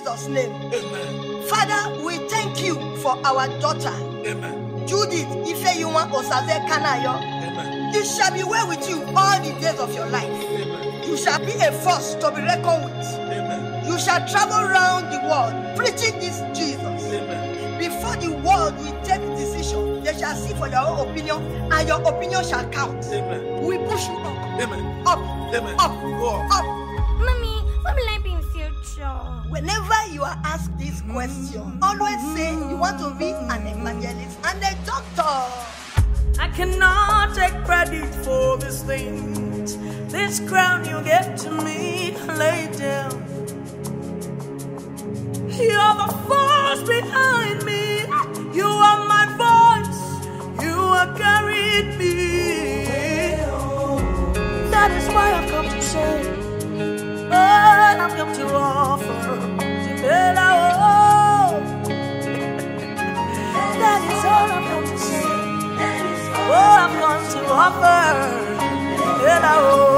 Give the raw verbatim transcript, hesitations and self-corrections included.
Jesus' name. Amen. Father, we thank you for our daughter. Amen. Judith Ifeyinwa Osaze Kanayo. Amen. It shall be well with you all the days of your life. Amen. You shall be a force to be reckoned with. Amen. You shall travel around the world preaching this Jesus. Amen. Before the world will take decision, they shall see for your own opinion, and your opinion shall count. Amen. We push you up. Amen. Up. Amen. Up. Go on. Up. Mommy, what will I be in future? Whenever you are asked this question, always say you want to be an evangelist and a doctor. I cannot take credit for these things. This crown you gave to me, lay down. You're the force behind me. You are my voice. You are carried me. That is why I've come to say, oh, I've come to offer. That is all I've come to say. Oh, I'm going to offer.